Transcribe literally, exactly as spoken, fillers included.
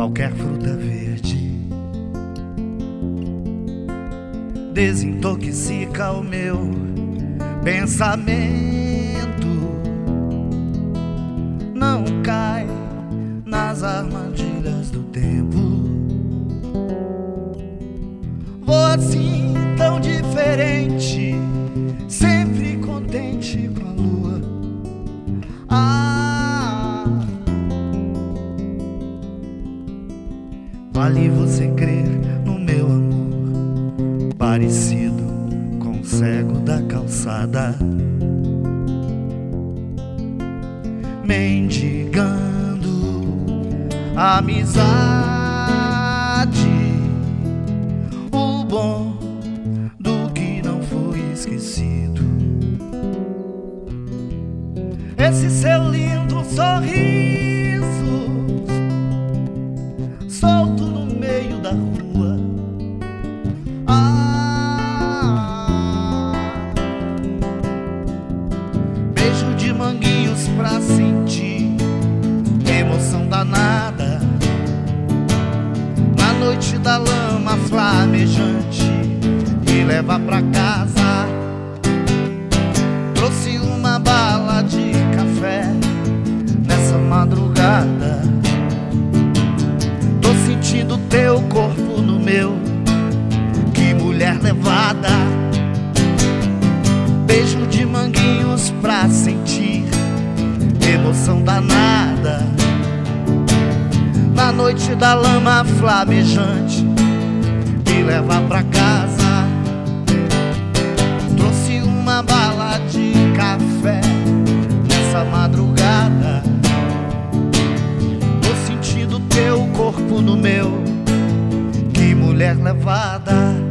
qualquer fruta verde desintoxica o meu pensamento. Não cai nas armadilhas do tempo. Vou assim tão diferente, sempre contente com a lua. Ah, vale você crer no meu amor, parecido com o cego da calçada, mendigando amizade, o bom do que não foi esquecido. Esse seu lindo sorriso solto no meio da rua. Ah, beijo de manguinhos pra sentir emoção danada na noite da lama flamejante e levar pra casa. Trouxe uma bala de café nessa madrugada. Tô sentindo teu corpo no meu, que mulher levada. Beijo de manguinhos pra sentir emoção danada na noite da lama flamejante e levar pra casa. Trouxe uma bala de café nessa madrugada. Tô sentindo teu corpo no meu, que mulher levada.